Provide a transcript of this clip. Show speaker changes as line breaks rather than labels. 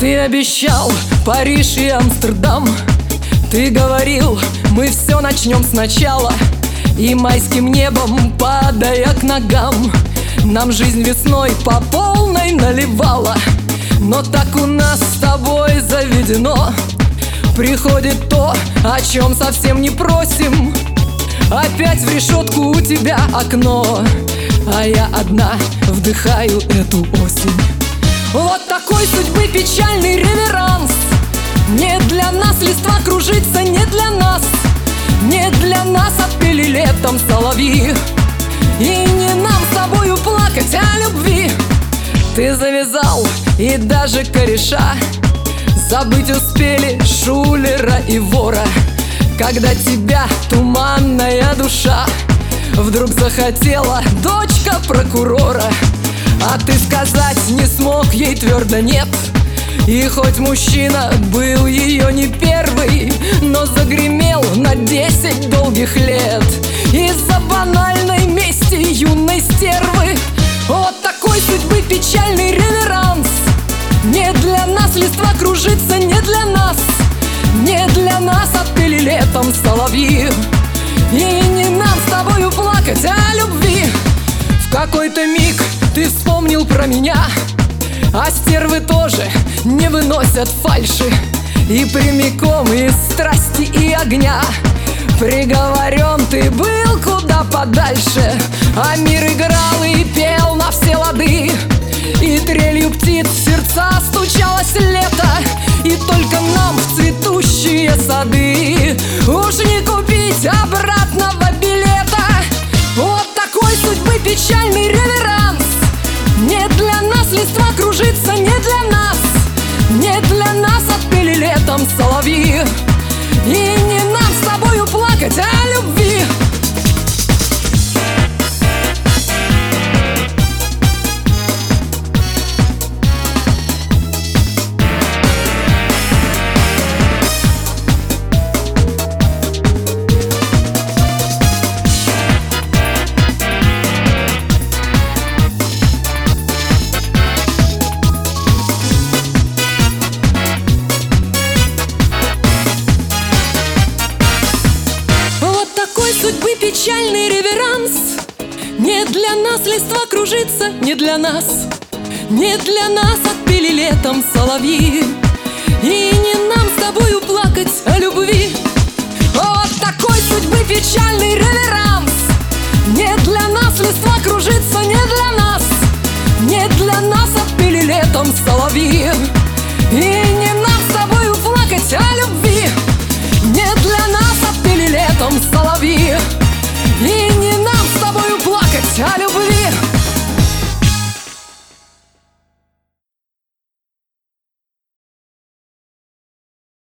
Ты обещал Париж и Амстердам. Ты говорил, мы все начнем сначала. И майским небом, падая к ногам, нам жизнь весной по полной наливала. Но так у нас с тобой заведено. Приходит то, о чем совсем не просим. Опять в решетку у тебя окно, а я одна вдыхаю эту осень. Вот такой судьбы печальный реверанс. Не для нас листва кружится, не для нас. Не для нас отпели летом соловьи. И не нам с тобою плакать о любви. Ты завязал и даже кореша. Забыть успели шулера и вора. Когда тебя туманная душа вдруг захотела дочка прокурора. А ты сказать не смог ей твердо нет. И хоть мужчина был ее не первый, но загремел на 10 долгих лет из-за банальной мести юной стервы. Вот такой судьбы печальный реверанс. Не для нас листва кружится, не для нас. Не для нас отпели летом соловьи. И не нам с тобою плакать о любви. В какой-то миг ты вспомнил про меня, а стервы тоже не выносят фальши. И прямиком из страсти и огня приговорен ты был куда подальше. А мир играл и пел на все лады, и трелью птиц в сердца стучалось лето. И только нам в цветущие сады уж не купить обратного билета. Вот такой судьбы печальный реверанс. Не для нас листва кружится, не для нас. Не для нас отпели летом соловьи. И не нам с тобою плакать о любви. Судьбы печальный реверанс. Не для нас листва кружится, не для нас. Не для нас отпели летом соловьи. И не нам с тобою плакать о любви. Вот такой судьбы печальный реверанс.